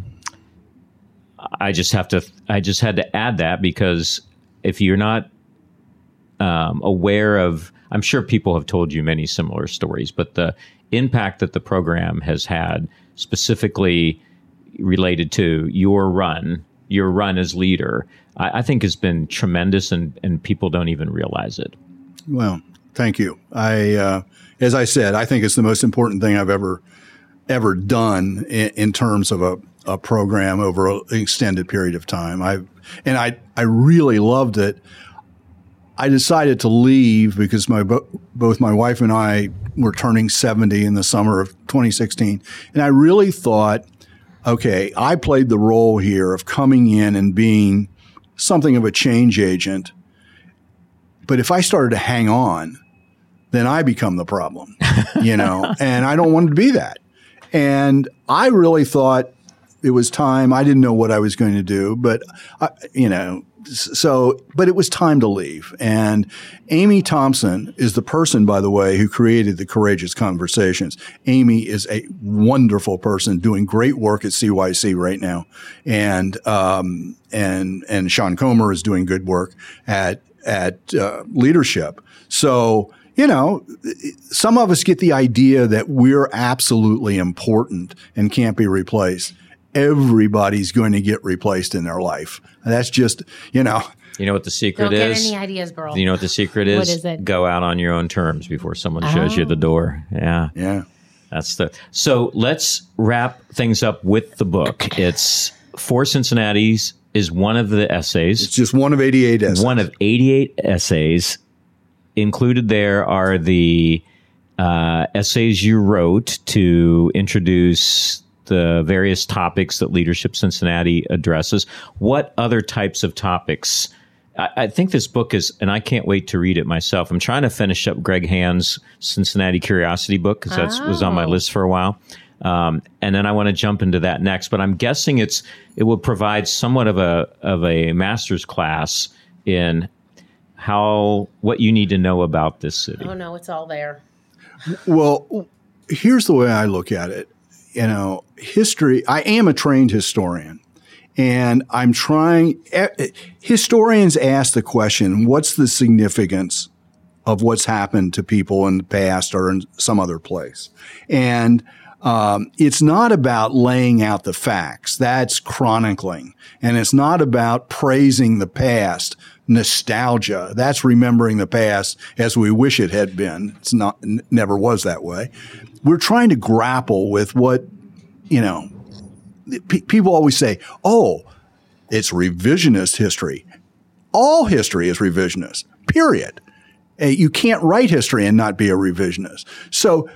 I just have to, I just had to add that, because if you're not um, aware of, I'm sure people have told you many similar stories, but the impact that the program has had specifically related to your run, your run as leader, I, I think has been tremendous, and, and people don't even realize it. Well, thank you. I, uh, as I said, I think it's the most important thing I've ever, ever done in, in terms of a, a program over an extended period of time. I, and I, I really loved it. I decided to leave because my both my wife and I were turning seventy in the summer of twenty sixteen. And I really thought, okay, I played the role here of coming in and being something of a change agent. But if I started to hang on, then I become the problem, you know, and I don't want to be that. And I really thought it was time. I didn't know what I was going to do, but, I, you know, So, but it was time to leave. And Amy Thompson is the person, by the way, who created the Courageous Conversations. Amy is a wonderful person doing great work at C Y C right now. And, um, and, and Sean Comer is doing good work at, at, uh, leadership. So, you know, some of us get the idea that we're absolutely important and can't be replaced. Everybody's going to get replaced in their life. That's just, you know. You know what the secret Don't is? Get any ideas, girl. You know what the secret is? What is it? Go out on your own terms before someone oh. shows you the door. Yeah. Yeah. That's the. So let's wrap things up with the book. It's For Cincinnati's is one of the essays. It's just one of eighty-eight essays. One of eighty-eight essays. Included there are the uh, essays you wrote to introduce the various topics that Leadership Cincinnati addresses. What other types of topics? I, I think this book is, and I can't wait to read it myself. I'm trying to finish up Greg Hand's Cincinnati Curiosity book, because that oh. was on my list for a while. Um, and then I want to jump into that next, but I'm guessing it's it will provide somewhat of a of a master's class in how what you need to know about this city. Oh no, it's all there. Well, here's the way I look at it. You know, history. I am a trained historian, and I'm trying. Historians ask the question, "What's the significance of what's happened to people in the past or in some other place?" And um, it's not about laying out the facts. That's chronicling. And it's not about praising the past, nostalgia. That's remembering the past as we wish it had been. It's not, n- never was that way. We're trying to grapple with what, you know, p- people always say, oh, it's revisionist history. All history is revisionist, period. Uh, you can't write history and not be a revisionist. So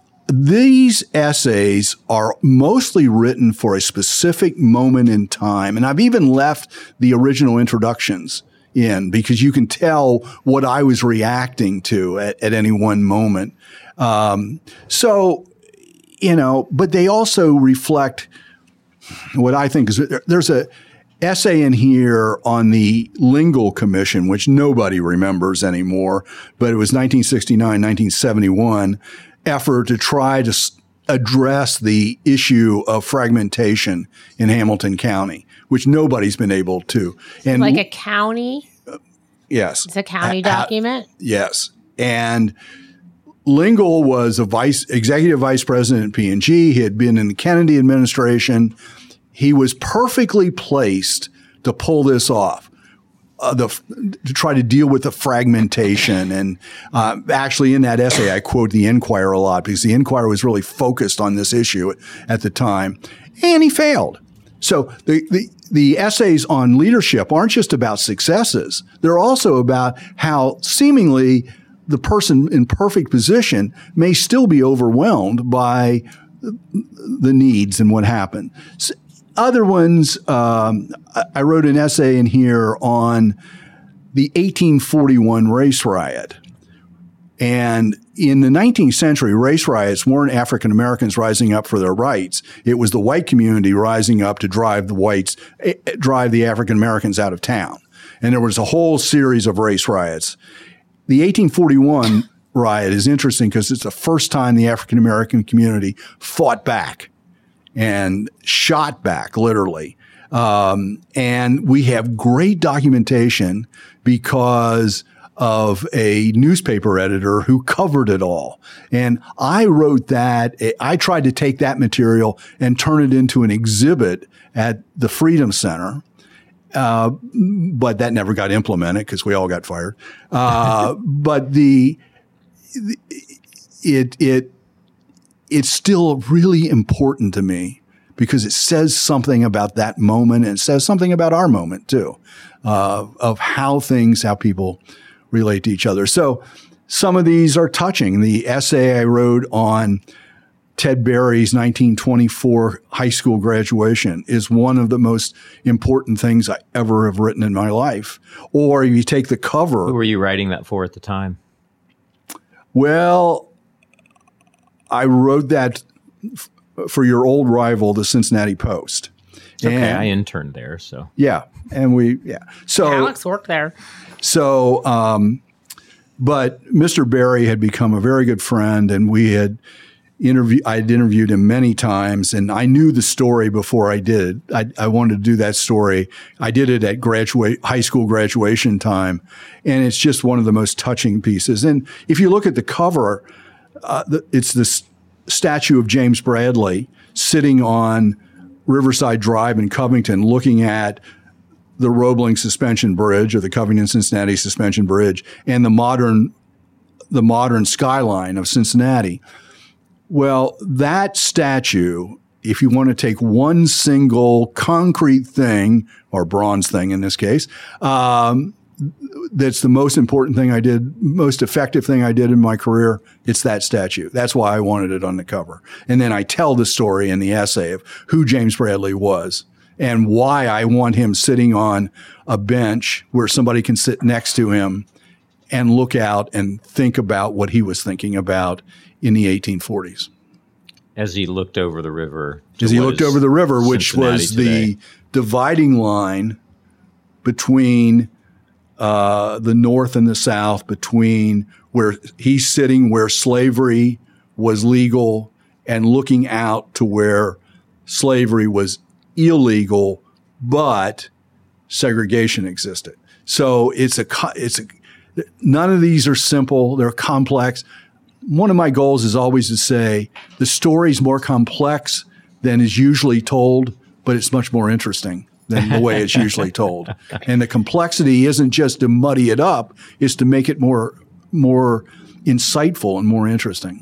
these essays are mostly written for a specific moment in time. And I've even left the original introductions in because you can tell what I was reacting to at, at any one moment. Um, so, you know, but they also reflect what I think is there's a essay in here on the Lingle Commission, which nobody remembers anymore, but it was nineteen sixty-nine, nineteen seventy-one effort to try to s- address the issue of fragmentation in Hamilton County, which nobody's been able to. And like a county? Uh, yes. It's a county Ha- document? Yes. And Lingle was a vice executive vice president at P and G. He had been in the Kennedy administration. He was perfectly placed to pull this off, uh, the, to try to deal with the fragmentation. And uh, actually in that essay, I quote the Enquirer a lot because the Enquirer was really focused on this issue at, at the time. And he failed. So the, the, the essays on leadership aren't just about successes. They're also about how seemingly the person in perfect position may still be overwhelmed by the needs and what happened. So, other ones, um, I wrote an essay in here on the eighteen forty-one race riot. And in the nineteenth century, race riots weren't African Americans rising up for their rights. It was the white community rising up to drive the whites, drive the African Americans out of town. And there was a whole series of race riots. The eighteen forty-one riot is interesting because it's the first time the African American community fought back and shot back, literally. Um, and we have great documentation because of a newspaper editor who covered it all. And I wrote that, I tried to take that material and turn it into an exhibit at the Freedom Center. Uh, but that never got implemented because we all got fired. Uh, but the, it, it, it's still really important to me because it says something about that moment and it says something about our moment too, uh, of how things, how people relate to each other. So some of these are touching. The essay I wrote on Ted Berry's nineteen twenty-four high school graduation is one of the most important things I ever have written in my life. Or you take the cover. Who were you writing that for at the time? Well, I wrote that f- for your old rival, the Cincinnati Post. Okay, and, I interned there, so. Yeah, and we, yeah. So Alex worked there. So, um, but Mister Berry had become a very good friend, and we had interviewed, I had interviewed him many times, and I knew the story before I did it. I, I wanted to do that story. I did it at graduate, high school graduation time, and it's just one of the most touching pieces. And if you look at the cover, uh, the, it's this statue of James Bradley sitting on Riverside Drive in Covington looking at the Roebling Suspension Bridge or the Covington-Cincinnati Suspension Bridge and the modern the modern skyline of Cincinnati. Well, that statue, if you want to take one single concrete thing, or bronze thing in this case, um, that's the most important thing I did, most effective thing I did in my career, it's that statue. That's why I wanted it on the cover. And then I tell the story in the essay of who James Bradley was and why I want him sitting on a bench where somebody can sit next to him and look out and think about what he was thinking about in the eighteen forties. As he looked over the river. As he looked over the river, which Cincinnati was today. the dividing line between uh, the North and the South, between where he's sitting, where slavery was legal, and looking out to where slavery was illegal, but segregation existed. So it's a, it's a, none of these are simple. They're complex. One of my goals is always to say the story's more complex than is usually told, but it's much more interesting than the way it's usually told. And the complexity isn't just to muddy it up, it's to make it more, more insightful and more interesting.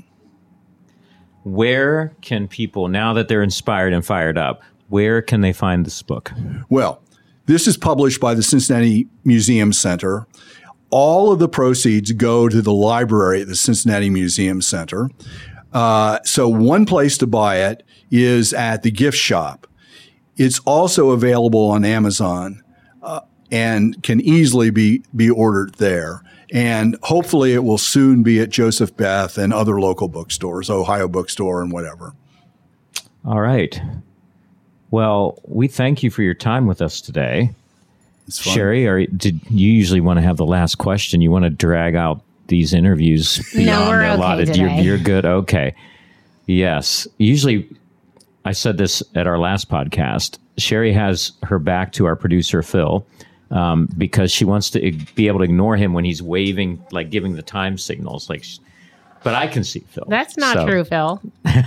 Where can people, now that they're inspired and fired up, where can they find this book? Well, this is published by the Cincinnati Museum Center. All of the proceeds go to the library at the Cincinnati Museum Center. Uh, so one place to buy it is at the gift shop. It's also available on Amazon uh, and can easily be, be ordered there. And hopefully it will soon be at Joseph Beth and other local bookstores, Ohio Bookstore and whatever. All right. Well, we thank you for your time with us today. Sherry, or did you usually want to have the last question? You want to drag out these interviews beyond no, we're the okay allotted? Today. You're, you're good. Okay. Yes. Usually, I said this at our last podcast. Sherry has her back to our producer, Phil, um, because she wants to be able to ignore him when he's waving, like giving the time signals. Like, but I can see Phil. That's not so. true, Phil.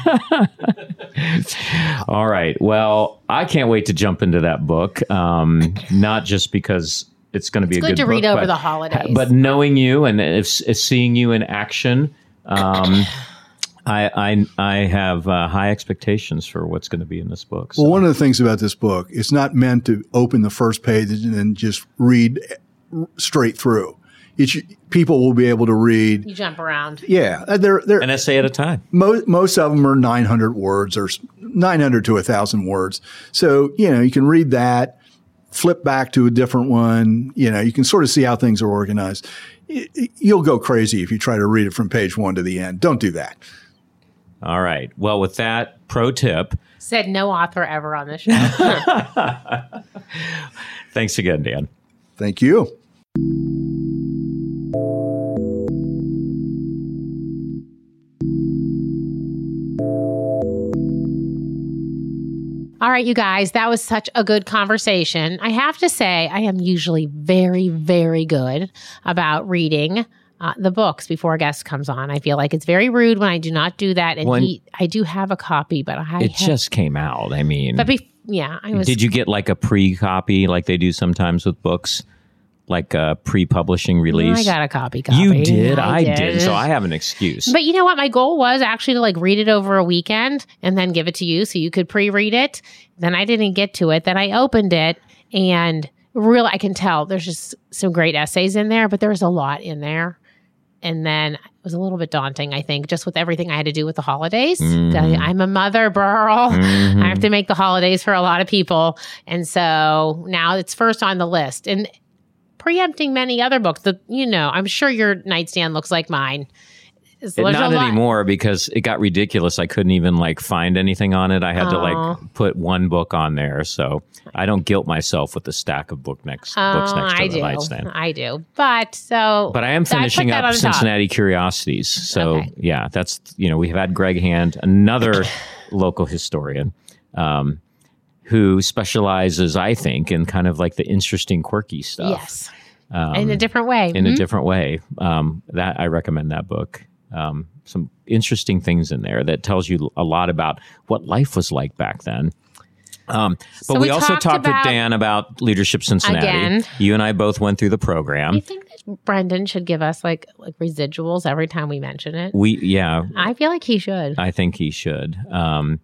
All right. Well, I can't wait to jump into that book. Um, not just because it's going to be It's a good good to read book, over but, the holidays. But knowing you and if, if seeing you in action, um, I, I I have uh, high expectations for what's going to be in this book. So. Well, one of the things about this book, it's not meant to open the first page and then just read straight through. It's, people will be able to read. You jump around. Yeah, they're they're An essay at a time. Most most of them are nine hundred words or nine hundred to a thousand words. So you know you can read that, flip back to a different one. You know you can sort of see how things are organized. You'll go crazy if you try to read it from page one to the end. Don't do that. All right. Well, with that pro tip. Said no author ever on this show. Thanks again, Dan. Thank you. All right, you guys, that was such a good conversation. I have to say, I am usually very, very good about reading uh, the books before a guest comes on. I feel like it's very rude when I do not do that. And When- he, I do have a copy, but I It have, just came out. I mean, But be, yeah, I was. did you get like a pre-copy like they do sometimes with books? Like a pre-publishing release? I got a copy. Copy. You did. I, I did. did. So I have an excuse. But you know what? My goal was actually to like read it over a weekend and then give it to you so you could pre-read it. Then I didn't get to it. Then I opened it and really I can tell there's just some great essays in there, but there's a lot in there. And then it was a little bit daunting, I think, just with everything I had to do with the holidays. Mm. I'm a mother, Burl. Mhm. I have to make the holidays for a lot of people. And so now it's first on the list. And preempting many other books that, you know, I'm sure your nightstand looks like mine. So It, there's not a lot- anymore because it got ridiculous. I couldn't even like find anything on it. I had to Aw. like put one book on there. So I don't guilt myself with the stack of book next books Oh, next to I the do. nightstand. I do. But so. But I am I put finishing that up on top. Cincinnati Curiosities. So Okay. yeah, that's, you know, we've had Greg Hand, another local historian, um, who specializes, I think, in kind of like the interesting, quirky stuff. Yes. Um, In a different way. in a Mhm. different way. Um, that I recommend that book. Um, some interesting things in there that tells you a lot about what life was like back then. Um, but So we, we also talked talked about- with Dan about Leadership Cincinnati. Again. You and I both went through the Do program. you think that Brendan should give us like like residuals every time we mention it? We, yeah, I feel like he should. I think he should. Um,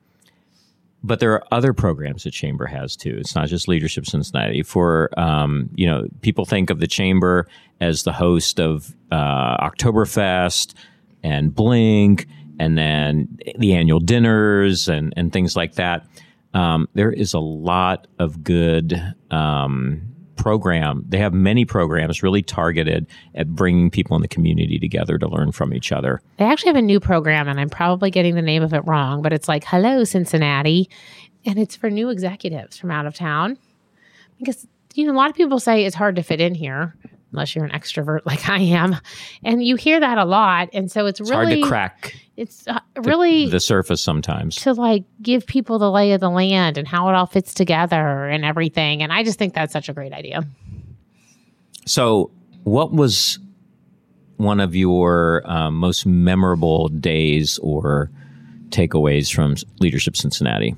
but there are other programs that Chamber has too. It's not just Leadership Cincinnati. For um, you know, people think of the Chamber as the host of uh, Oktoberfest and Blink, and then the annual dinners and and things like that. Um, there is a lot of good um, program. They have many programs really targeted at bringing people in the community together to learn from each other. They actually have a new program, and I'm probably getting the name of it wrong, but it's like Hello Cincinnati, and it's for new executives from out of town. Because, you know, a lot of people say it's hard to fit in here unless you're an extrovert like I am. And you hear that a lot. And so it's, It's really hard to crack It's uh, really the, the surface sometimes. to like give people the lay of the land and how it all fits together and everything. And I just think that's such a great idea. So what was one of your um, most memorable days or takeaways from Leadership Cincinnati?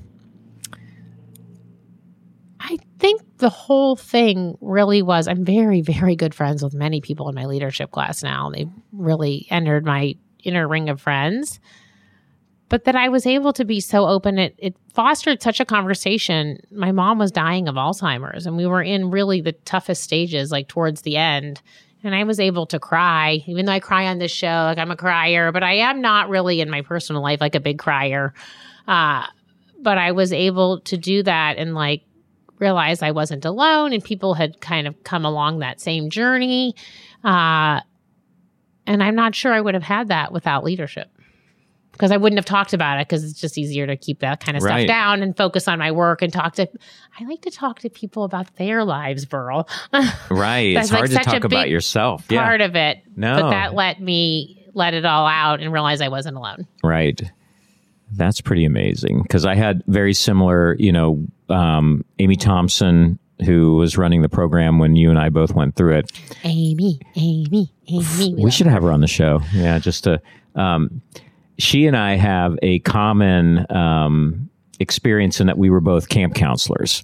I think the whole thing really was, I'm very, very good friends with many people in my leadership class now. They really entered my inner ring of friends. But that I was able to be so open, it, it fostered such a conversation. My mom was dying of Alzheimer's, and we were in really the toughest stages, like towards the end. And I was able to cry, even though I cry on this show, like I'm a crier, but I am not really in my personal life like a big crier. Uh, but I was able to do that and like realize I wasn't alone, and people had kind of come along that same journey. Uh, and I'm not sure I would have had that without leadership, because I wouldn't have talked about it, because it's just easier to keep that kind of Right. stuff down and focus on my work and talk to, I like to talk to people about their lives, Burl. Right. That's It's hard like to such a talk about big yourself. part Yeah. of it. No. But that let me let it all out and realize I wasn't alone. Right. That's pretty amazing, because I had very similar, you know, um, Amy Thompson, who was running the program when you and I both went through it. Amy, Amy, Amy. We should have her on the show. Yeah, just to, um, she and I have a common um, experience in that we were both camp counselors.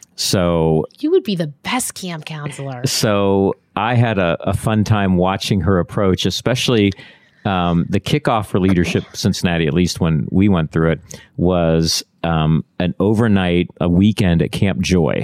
So, You would be the best camp counselor. so I had a, a fun time watching her approach, especially um, the kickoff for Leadership Cincinnati, at least when we went through it, was um, an overnight, a weekend at Camp Joy.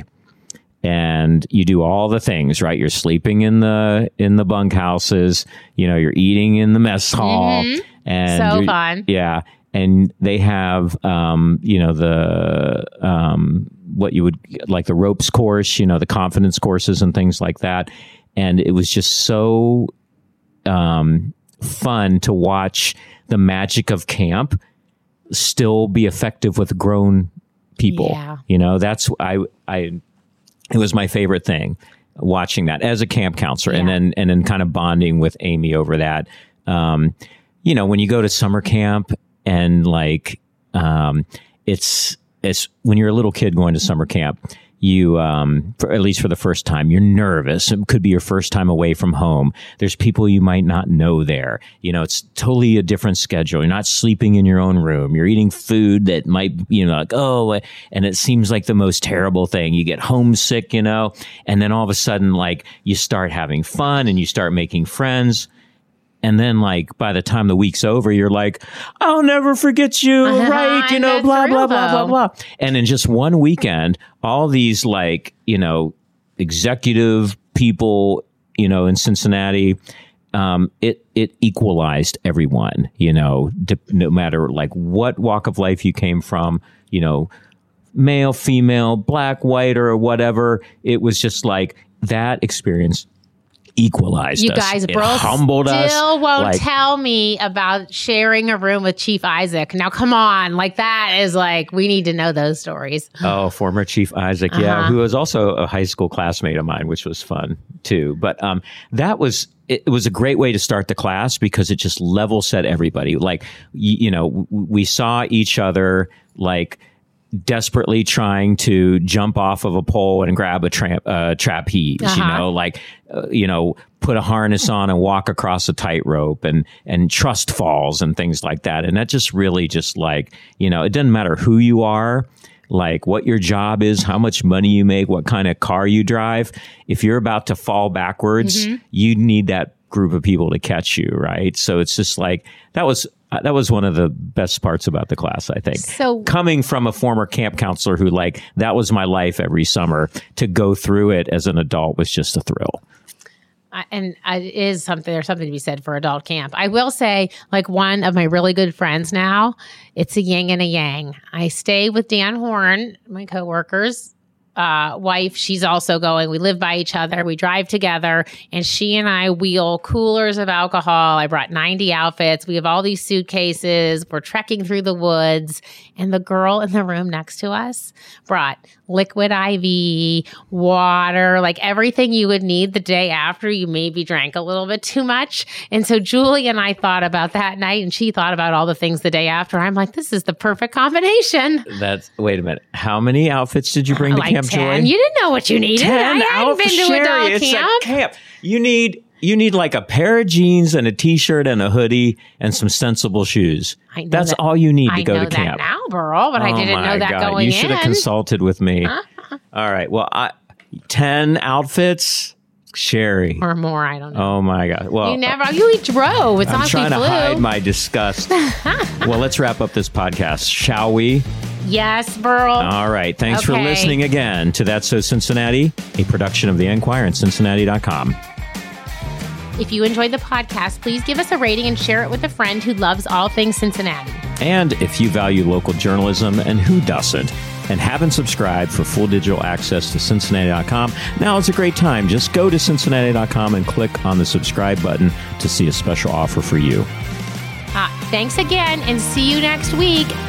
And you do all the things, right? You're sleeping in the in the bunkhouses, you know, you're eating in the mess hall. Mhm. And So you're- fun. Yeah. And they have, um, you know, the, um, what you would like the ropes course, you know, the confidence courses and things like that. And it was just so, um, fun to watch the magic of camp still be effective with grown people. Yeah. You know, that's, I, I, it was my favorite thing watching that as a camp counselor, and Yeah. then, and then kind of bonding with Amy over that. Um, you know, when you go to summer camp and like, um, it's, it's when you're a little kid going to summer camp, you, um, for, at least for the first time, you're nervous. It could be your first time away from home. There's people you might not know there. You know, it's totally a different schedule. You're not sleeping in your own room. You're eating food that might, you know, like, oh, and it seems like the most terrible thing. You get homesick, you know, and then all of a sudden, like, you start having fun and you start making friends. And then, like, by the time the week's over, you're like, I'll never forget you, Uh-huh, right? You and know, that's blah, real, blah, blah, blah, though. blah. And in just one weekend, all these, like, you know, executive people, you know, in Cincinnati, um, it, it equalized everyone, you know, d- no matter, like, what walk of life you came from, you know, male, female, black, white, or whatever. It was just like that experience equalized You us. guys, It bro, humbled us. still won't Like, tell me about sharing a room with Chief Isaac. Now, come on. Like, that is like, we need to know those stories. oh, former Chief Isaac, yeah, Uh-huh. who was also a high school classmate of mine, which was fun too. But um, that was it, it was a great way to start the class because it just level set everybody. Like, you, you know, w- we saw each other like desperately trying to jump off of a pole and grab a tra- uh, trapeze, Uh-huh. you know, like, uh, you know, put a harness on and walk across a tightrope and, and trust falls and things like that. And that just really just like, you know, it doesn't matter who you are, like what your job is, how much money you make, what kind of car you drive. If you're about to fall backwards, Mm-hmm. you need that group of people to catch you. Right. So it's just like, that was, uh, that was one of the best parts about the class, I think. So- coming from a former camp counselor who like, that was my life every summer, to go through it as an adult was just a thrill. I- and I- it is something, there's something to be said for adult camp. I will say, like, one of my really good friends now, it's a yin and a yang. I stay with Dan Horn, my coworkers, uh, wife, she's also going. We live by each other. We drive together, and she and I wheel coolers of alcohol. I brought ninety outfits. We have all these suitcases. We're trekking through the woods, and the girl in the room next to us brought liquid I V, water, like everything you would need the day after you maybe drank a little bit too much. And so Julie and I thought about that night, and she thought about all the things the day after. I'm like, this is the perfect combination. That's, wait a minute. How many outfits did you bring to like Camp ten. Joy? You didn't know what you needed. ten I hadn't been to Sherry, adult it's camp. A camp. You need you need like a pair of jeans and a t-shirt and a hoodie and some sensible shoes. I know That's that, all you need to I go know to camp. That now, Burl, but oh I didn't my know that God. going You in. should have consulted with me. Huh? All right. Well, I, ten outfits, Sherry. Or more, I don't know. Oh my God. Well, You never, you eat drove. It's I'm not trying like to we flew. hide my disgust. Well, let's wrap up this podcast, shall we? Yes, Burl. All right. Thanks for Okay. listening again to That's So Cincinnati, a production of The Enquirer and Cincinnati dot com. If you enjoyed the podcast, please give us a rating and share it with a friend who loves all things Cincinnati. And if you value local journalism, and who doesn't, and haven't subscribed for full digital access to Cincinnati dot com, now is a great time. Just go to Cincinnati dot com and click on the subscribe button to see a special offer for you. Uh, thanks again, and see you next week.